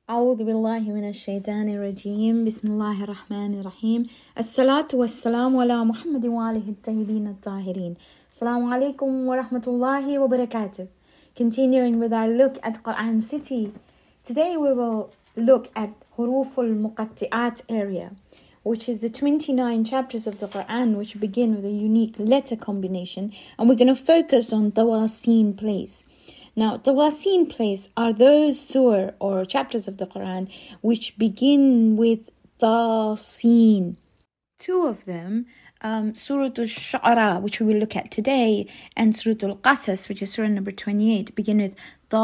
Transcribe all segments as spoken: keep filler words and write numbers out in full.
أعوذ بالله من الشيطان الرجيم بسم الله الرحمن الرحيم الصلاة والسلام على محمد وآله الطيبين الطاهرين. Assalamu alaikum wa rahmatullahi wa barakatuh. Continuing with our look at Quran City. Today we will look at Huruful Muqatti'at area, which is the twenty-nine chapters of the Quran which begin with a unique letter combination, and we're going to focus on Tawasin place. Now, Tawasin place are those surah or chapters of the Quran which begin with Tasin. Two of them, um, Surah Al-Shu'ara, which we will look at today, and Surah Al-Qasas, which is surah number twenty-eight, begin with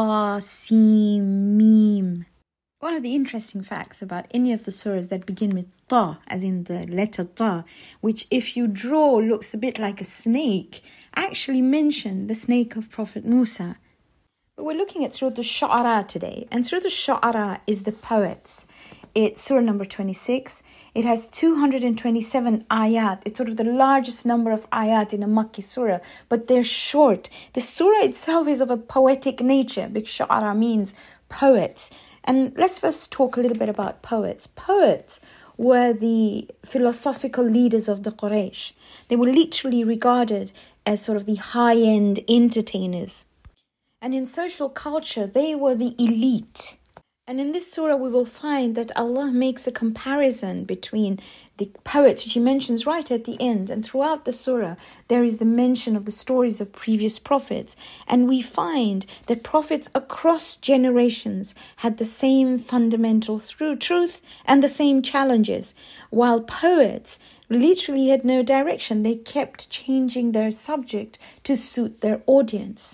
Ta-Sim-Mim. One of the interesting facts about any of the surahs that begin with Ta, as in the letter Ta, which if you draw looks a bit like a snake, actually mention the snake of Prophet Musa. But we're looking at Surah Al-Shu'ara today, and Surah Al-Shu'ara is the poets. It's surah number twenty-six. It has two hundred twenty-seven ayat. It's sort of the largest number of ayat in a Makki surah, but they're short. The surah itself is of a poetic nature, because Shu'ara means poets. And let's first talk a little bit about poets. Poets were the philosophical leaders of the Quraysh. They were literally regarded as sort of the high-end entertainers. And in social culture, they were the elite. And in this surah, we will find that Allah makes a comparison between the poets, which He mentions right at the end. And throughout the surah, there is the mention of the stories of previous prophets. And we find that prophets across generations had the same fundamental truth and the same challenges, while poets literally had no direction. They kept changing their subject to suit their audience.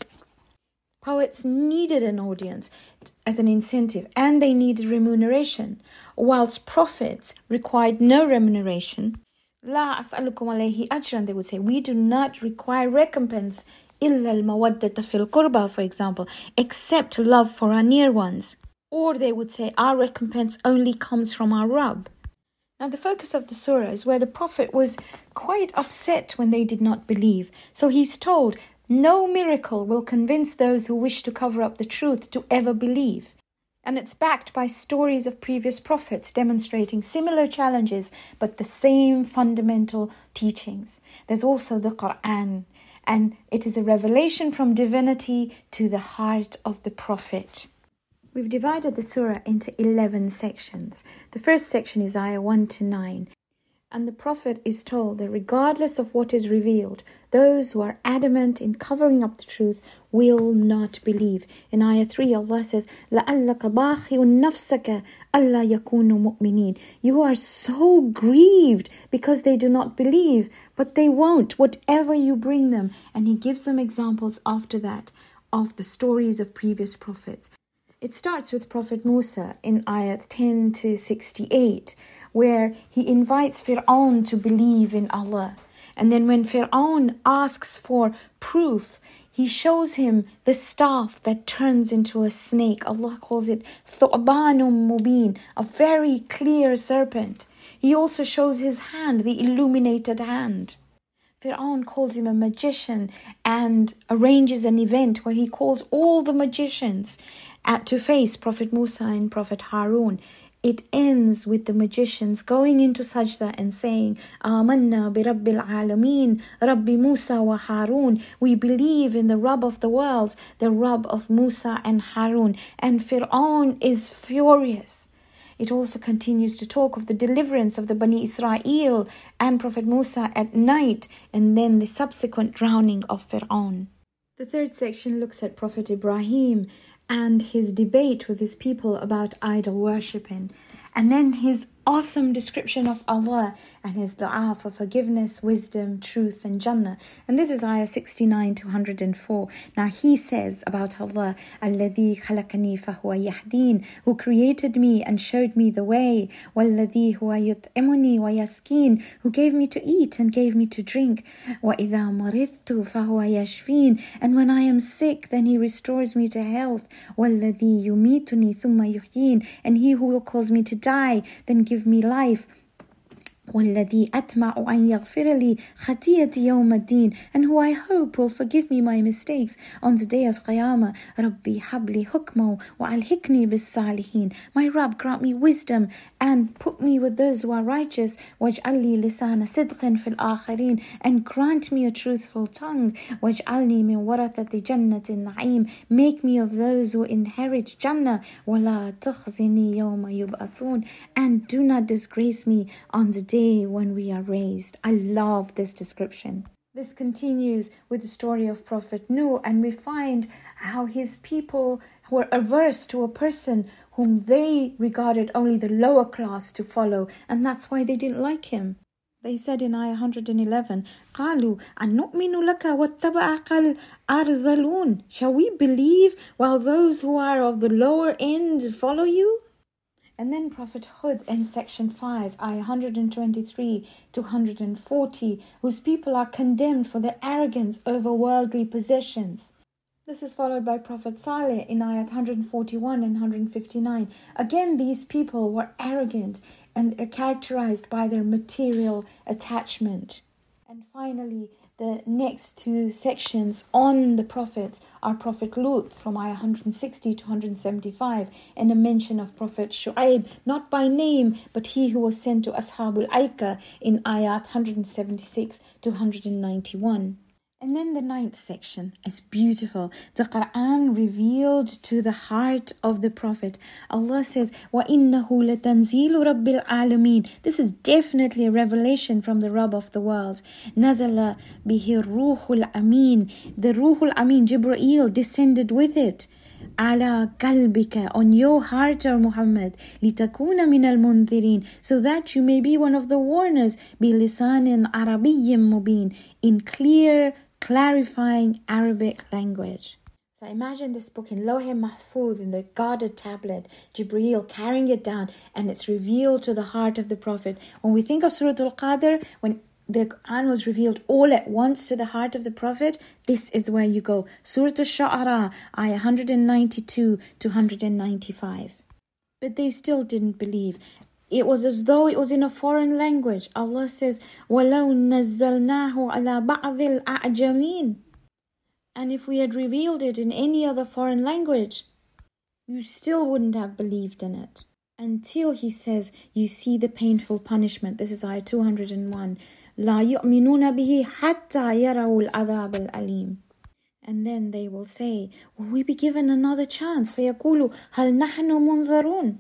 Poets needed an audience as an incentive, and they needed remuneration, whilst prophets required no remuneration. La as'alukum alayhi ajran, they would say, we do not require recompense, illa al-mawaddata fil qurba, for example, except love for our near ones. Or they would say, our recompense only comes from our Rabb. Now the focus of the surah is where the prophet was quite upset when they did not believe. So he's told, no miracle will convince those who wish to cover up the truth to ever believe. And it's backed by stories of previous prophets demonstrating similar challenges, but the same fundamental teachings. There's also the Quran, and it is a revelation from divinity to the heart of the prophet. We've divided the surah into eleven sections. The first section is ayah one to nine. And the Prophet is told that regardless of what is revealed, those who are adamant in covering up the truth will not believe. In ayah three, Allah says, لَأَلَّكَ بَاخِعٌ نَفْسَكَ أَلَّا يَكُونُوا مُؤْمِنِينَ. You are so grieved because they do not believe, but they won't, whatever you bring them. And He gives them examples after that of the stories of previous prophets. It starts with Prophet Musa in ayat ten to sixty-eight, where he invites Fir'aun to believe in Allah. And then when Fir'aun asks for proof, he shows him the staff that turns into a snake. Allah calls it Thu'banum Mubin, a very clear serpent. He also shows his hand, the illuminated hand. Fir'aun calls him a magician and arranges an event where he calls all the magicians at to face Prophet Musa and Prophet Harun. It ends with the magicians going into sajda and saying, Amanna bi Rabbil Alameen, Rabbi Musa wa Harun. We believe in the Rabb of the worlds, the Rabb of Musa and Harun. And Fir'aun is furious. It also continues to talk of the deliverance of the Bani Israel and Prophet Musa at night, and then the subsequent drowning of Fir'aun. The third section looks at Prophet Ibrahim and his debate with his people about idol worshipping, and then his awesome description of Allah and his dua for forgiveness, wisdom, truth and Jannah. And this is ayah sixty-nine to one hundred four. Now he says about Allah, الَّذِي خَلَقَنِي فَهُوَ يَهْدِينَ, who created me and showed me the way, وَالَّذِي هُوَ يُطْعِمُنِي وَيَسْكِينَ, who gave me to eat and gave me to drink, وَإِذَا مَرِضْتُ فَهُوَ يَشْفِينَ, and when I am sick, then He restores me to health, وَالَّذِي يُمِيتُنِي ثُمَّ يُحْيِينَ, and He who will cause me to die, then give me life. وَالَّذِي أَطْمَعُ أَنْ يَغْفِرَ لِي خَطِيئَتِي يَوْمَ الدِّينِ, and who I hope will forgive me my mistakes on the day of Qiyamah. رَبِّي هَبْ لِي حُكْمًا وَأَلْحِقْنِي بِالصَّالِحِينَ, my Rabb, grant me wisdom and put me with those who are righteous. وَاجْعَلْ لِي لِسَانَ صِدْقٍ فِي الْآخِرِينَ, and grant me a truthful tongue. وَاجْعَلْنِي مِنْ وَرَثَةِ جَنَّةِ النَّعِيمِ, make me of those who inherit Jannah. وَلَا تُخْزِنِي يَوْمَ يُبْعَثُونَ, and do not disgrace me on the day when we are raised. I love this description. This continues with the story of Prophet Nuh, and we find how his people were averse to a person whom they regarded only the lower class to follow, and that's why they didn't like him. They said in ayah one hundred eleven, قَالُوا أَنُؤْمِنُ لَكَ وَاتَّبَعَكَ الْأَرْذَلُونَ, shall we believe while those who are of the lower end follow you? And then Prophet Hud in section five, ayah one hundred twenty-three to one hundred forty, whose people are condemned for their arrogance over worldly possessions. This is followed by Prophet Saleh in ayah one hundred forty-one and one hundred fifty-nine. Again, these people were arrogant and are characterized by their material attachment. And finally, the next two sections on the prophets are Prophet Lut from ayah one hundred sixty to one hundred seventy-five, and a mention of Prophet Shu'aib, not by name, but he who was sent to Ashabul Aika in ayah one hundred seventy-six to one hundred ninety-one. And then the ninth section is beautiful. The Quran revealed to the heart of the Prophet. Allah says, وَإِنَّهُ لَتَنْزِيلُ رَبِّ الْعَالَمِينَ, this is definitely a revelation from the Rabb of the worlds. نَزَلَ بِهِ الرُّوحُ الْأَمِينَ, the Ruhul Amin, Jibreel, descended with it. على قلبك, on your heart, O Muhammad, لتكون من المنذرين, so that you may be one of the warners, بلسان عربي مبين, in clear, clarifying Arabic language. So imagine this book in Lawh Mahfuz, in the guarded tablet, Jibreel carrying it down, and it's revealed to the heart of the Prophet. When we think of Surah Al-Qadr, when the Quran was revealed all at once to the heart of the Prophet, this is where you go. Surah Al-Shu'ara, ayah one hundred ninety-two to one hundred ninety-five. But they still didn't believe. It was as though it was in a foreign language. Allah says, وَلَوْ نَزَّلْنَاهُ عَلَى بَعْضِ الْأَعْجَمِينَ, and if we had revealed it in any other foreign language, you still wouldn't have believed in it. Until he says, you see the painful punishment. This is ayah two hundred one. لا يؤمنون به حتى يروا العذاب الأليم. And then they will say, will we be given another chance? فيقولوا هل نحن منذرون.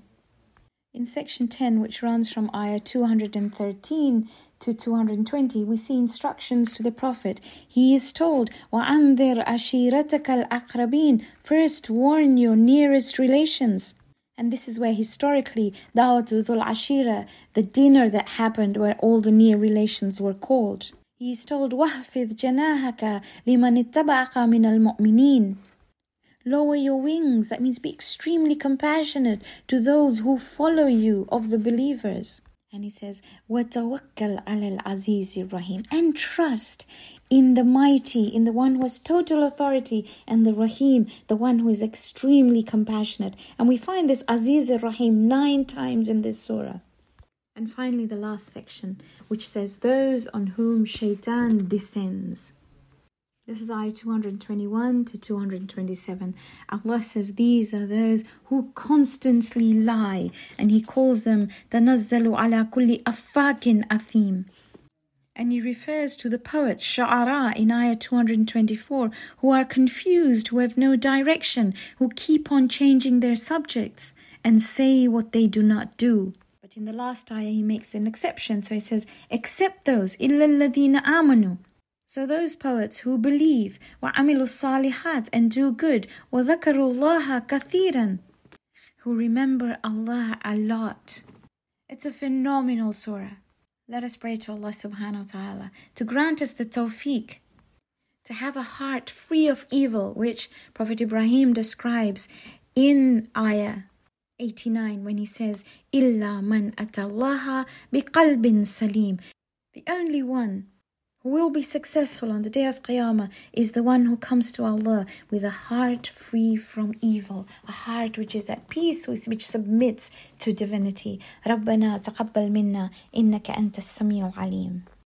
In section ten, which runs from ayah two hundred thirteen to two hundred twenty, we see instructions to the Prophet. He is told, وَأَنذِرْ أَشِيرَتَكَ الْأَقْرَبِينَ, first warn your nearest relations. And this is where historically, Da'watul Dhul Ashira, the dinner that happened where all the near relations were called. He is told, وَحْفِظْ جَنَاحَكَ لِمَنِ اتَّبَعَكَ مِنَ الْمُؤْمِنِينَ, lower your wings, that means be extremely compassionate to those who follow you of the believers. And he says, وَتَوَكَّلْ عَلَى الْعَزِيزِ الرَّحِيمِ, and trust in the mighty, in the one who has total authority, and the Rahim, the one who is extremely compassionate. And we find this Aziz al-Rahim nine times in this surah. And finally the last section, which says, those on whom shaitan descends. This is ayah two hundred twenty-one to two hundred twenty-seven. Allah says these are those who constantly lie, and He calls them تَنَزَّلُ عَلَى كُلِّ أَفَّاكٍ أَثِيمٍ. And He refers to the poets, Shu'ara, in ayah two hundred twenty-four, who are confused, who have no direction, who keep on changing their subjects and say what they do not do. But in the last ayah, He makes an exception. So He says, except those, إِلَّا الَّذِينَ آمَنُوا. So those poets who believe, وَعَمِلُوا الصَّالِحَاتِ, and do good, وَذَكَرُوا اللَّهَ كَثِيرًا, who remember Allah a lot. It's a phenomenal surah. Let us pray to Allah subhanahu wa ta'ala to grant us the tawfiq, to have a heart free of evil, which Prophet Ibrahim describes in ayah eighty-nine when he says, إِلَّا مَنْ أَتَى اللَّهَ بِقَلْبٍ سَلِيمٍ, the only one who will be successful on the day of Qiyamah is the one who comes to Allah with a heart free from evil, a heart which is at peace, which submits to divinity. رَبَّنَا تَقَبَّلْ مِنَّا إِنَّكَ أَنْتَ السَّمِيعُ الْعَلِيمُ.